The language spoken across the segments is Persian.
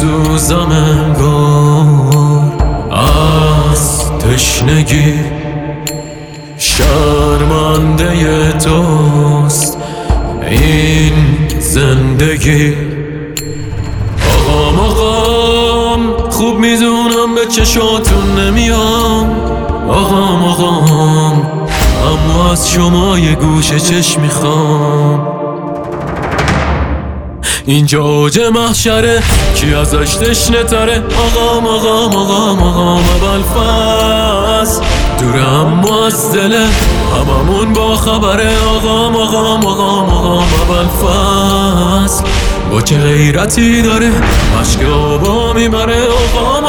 میسوزم انگار از تشنگی، شرمنده توست این زندگی. آقام خوب میدونم به چشاتون نمیام، آقام اما از شما یه گوشه چشم میخوام. اینجا اوج محشره کی ازش تشنه تره، آقام ابوالفضل دوره اما از دله هممون با خبره. آقام ابوالفضل با چه غیرتی داره مشک آبا میبره. آقام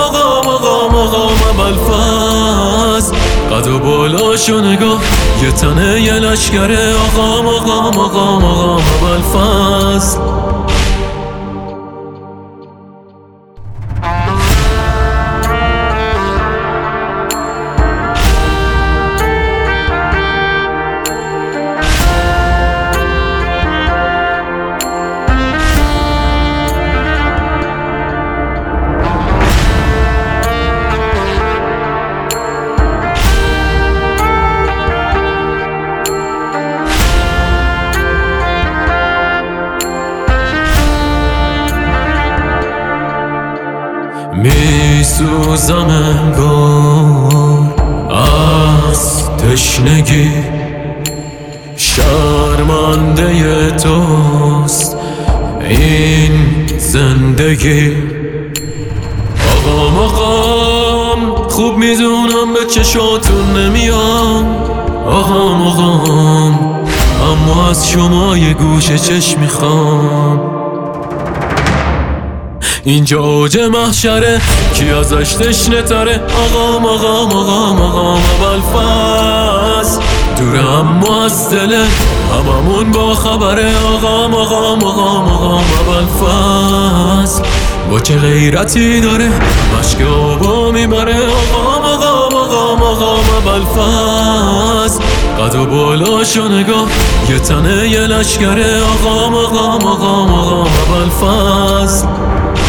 ابوالفضل قد و بالاشو نگاه یه تنه یه لشکره. آقام ابوالفضل میسوزم انگار از تشنگی، شرمنده توست این زندگی. آقام خوب میدونم به چشاتون نمیام، آقام اما از شما یه گوشه چشم میخوام. اینجا اوج محشره کی ازش تشنه تره، آقام ابوالفضل دوره اما از دله هممون با خبره. آقام ابوالفضل با چه غیرتی داره مشک آبا میبره. آقام ابوالفضل قد و بالاشو نگاه یه تنه یه لشکره. آقام ابوالفضل